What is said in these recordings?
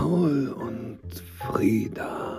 Paul und Frida.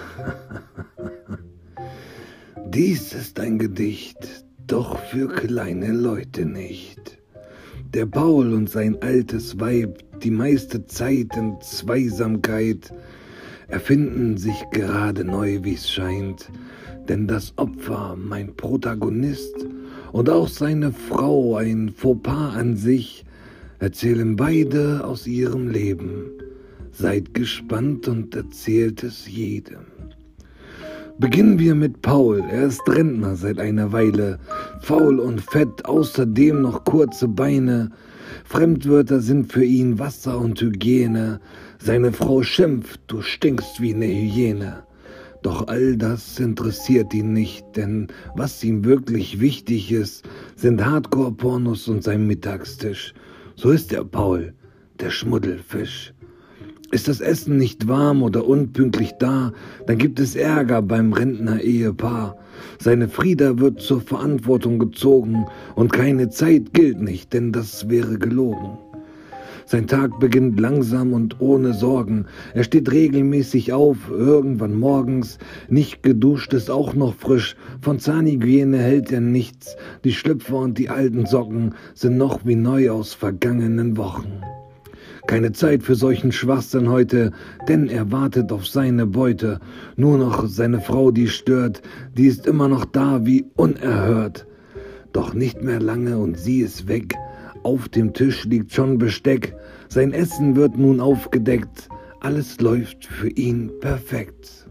Dies ist ein Gedicht, doch für kleine Leute nicht. Der Paul und sein altes Weib, die meiste Zeit in Zweisamkeit, erfinden sich gerade neu, wie's scheint. Denn das Opfer, mein Protagonist, und auch seine Frau, ein Fauxpas an sich, erzählen beide aus ihrem Leben. Seid gespannt und erzählt es jedem. Beginnen wir mit Paul. Er ist Rentner seit einer Weile, faul und fett, außerdem noch kurze Beine. Fremdwörter sind für ihn Wasser und Hygiene. Seine Frau schimpft, du stinkst wie eine Hyäne. Doch all das interessiert ihn nicht, denn was ihm wirklich wichtig ist, sind Hardcore-Pornos und sein Mittagstisch. So ist der Paul, der Schmuddelfisch. Ist das Essen nicht warm oder unpünktlich da, dann gibt es Ärger beim Rentner-Ehepaar. Seine Frida wird zur Verantwortung gezogen und keine Zeit gilt nicht, denn das wäre gelogen. Sein Tag beginnt langsam und ohne Sorgen. Er steht regelmäßig auf, irgendwann morgens. Nicht geduscht ist auch noch frisch. Von Zahnhygiene hält er nichts. Die Schlüpfer und die alten Socken sind noch wie neu aus vergangenen Wochen. Keine Zeit für solchen Schwachsinn heute, denn er wartet auf seine Beute. Nur noch seine Frau, die stört, die ist immer noch da wie unerhört. Doch nicht mehr lange und sie ist weg. Auf dem Tisch liegt schon Besteck. Sein Essen wird nun aufgedeckt. Alles läuft für ihn perfekt.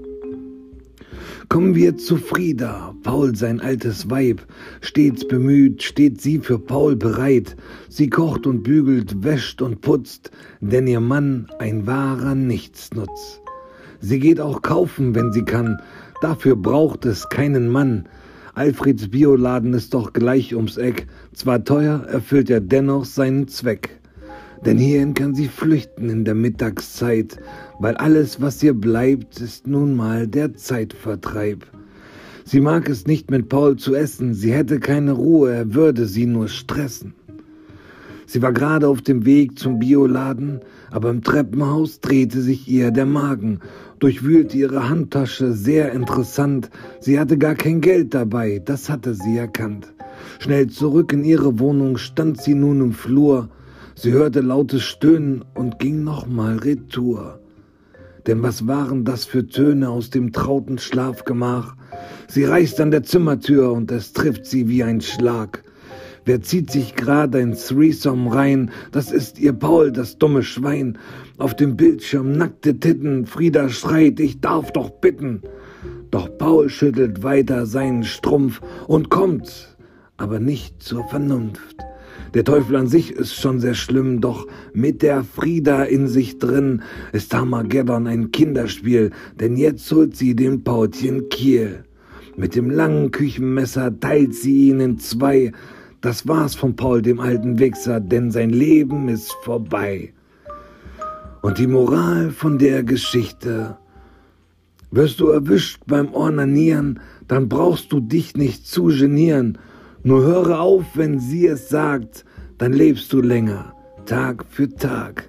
Kommen wir zu Frida, Paul sein altes Weib. Stets bemüht, steht sie für Paul bereit. Sie kocht und bügelt, wäscht und putzt, denn ihr Mann ein wahrer Nichtsnutz. Sie geht auch kaufen, wenn sie kann. Dafür braucht es keinen Mann. Alfreds Bioladen ist doch gleich ums Eck. Zwar teuer, erfüllt er dennoch seinen Zweck. Denn hierhin kann sie flüchten in der Mittagszeit, weil alles, was ihr bleibt, ist nun mal der Zeitvertreib. Sie mag es nicht, mit Paul zu essen, sie hätte keine Ruhe, er würde sie nur stressen. Sie war gerade auf dem Weg zum Bioladen, aber im Treppenhaus drehte sich ihr der Magen, durchwühlte ihre Handtasche, sehr interessant. Sie hatte gar kein Geld dabei, das hatte sie erkannt. Schnell zurück in ihre Wohnung stand sie nun im Flur. Sie hörte lautes Stöhnen und ging nochmal retour. Denn was waren das für Töne aus dem trauten Schlafgemach? Sie reißt an der Zimmertür und es trifft sie wie ein Schlag. Wer zieht sich gerade ein Threesome rein? Das ist ihr Paul, das dumme Schwein. Auf dem Bildschirm nackte Titten, Frida schreit, ich darf doch bitten. Doch Paul schüttelt weiter seinen Strumpf und kommt, aber nicht zur Vernunft. Der Teufel an sich ist schon sehr schlimm, doch mit der Frida in sich drin ist Armageddon ein Kinderspiel, denn jetzt holt sie dem Paulchen Kiel. Mit dem langen Küchenmesser teilt sie ihn in zwei. Das war's von Paul, dem alten Wichser, denn sein Leben ist vorbei. Und die Moral von der Geschichte: Wirst du erwischt beim Ornanieren, dann brauchst du dich nicht zu genieren. Nur höre auf, wenn sie es sagt, dann lebst du länger, Tag für Tag.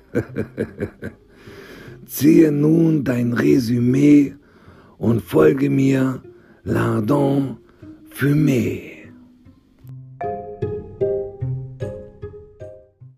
Ziehe nun dein Resümee und folge mir, Lardon Fumé.